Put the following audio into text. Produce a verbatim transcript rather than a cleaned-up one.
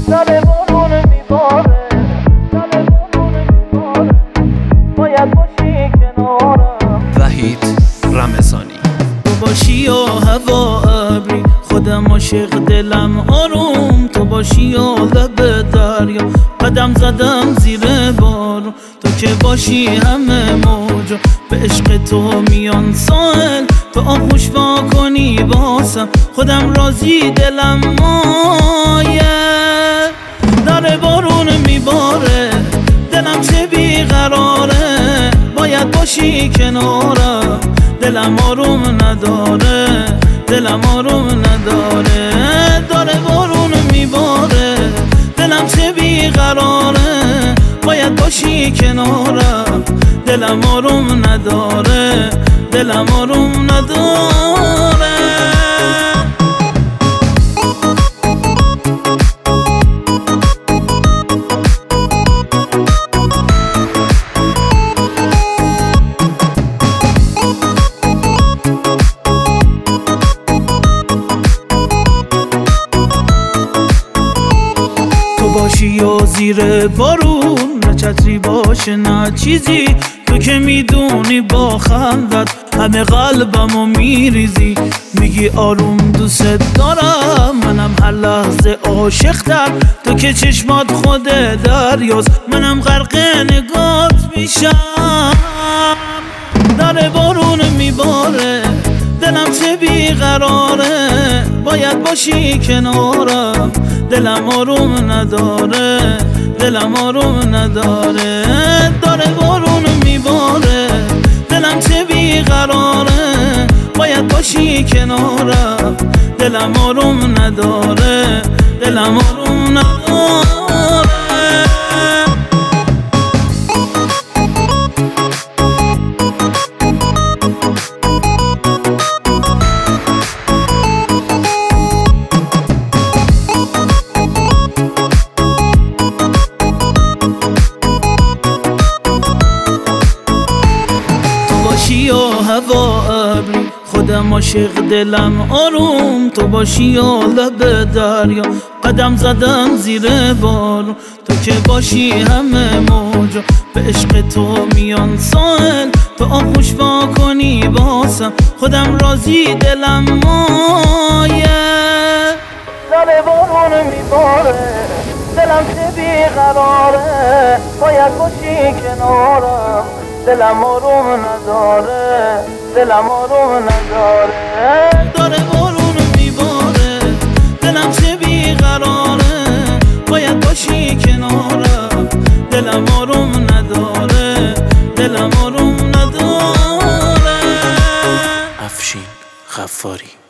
دل بارون میباره، دل بارون میباره، باید باشی کنارم. وحید رمضانی. تو باشی و هوا ابری، خودم عاشق دلم آروم. تو باشی و لب دریا، قدم زدم زیر بارون. تو که باشی همه موجا به عشق تو میان ساحل. تو آغوش وا کنی باسم، خودم راضی دلم مایه. داره بارون میباره، دلم چه بیقراره، باید باشی کنارم. دلم آروم نداره، دلم آروم نداره. داره بارون میباره، دلم چه بیقراره، باید باشی کنارم. دلم آروم نداره، دلم آروم نداره. باشی و زیر بارون، نه چتری باشه نه چیزی. تو که میدونی با خندت همه قلبمو میریزی. میگی آروم دوست دارم، منم هر لحظه عاشق‌تر. تو که چشمات خود دریاست، منم غرق نگات میشم. داره بارون میباره، دلم چه بیقراره، باید باشی کنارم. دلم آروم نداره، دلم آروم نداره. داره بارون میباره، دلم چه بیقراره، باید باشی کنارم. دلم آروم نداره، دلم آروم نداره. و هوا ابری، خودم عاشق دلم آروم. تو باشی و لب دریا، قدم زدم زیر بارون. تو که باشی همه موجا به عشق تو میان ساحل. تو آغوش وا کنی باسم، خودم راضی دلم مایه. دل بارون میباره، دلم چه بیقراره، باید باشی کنارم. دلم آروم نداره، دلم آروم نداره. داره بارون میباره، دلم چه بیقراره، باید باشی کنارم. دلم آروم نداره، دلم آروم نداره. افشین غفاری.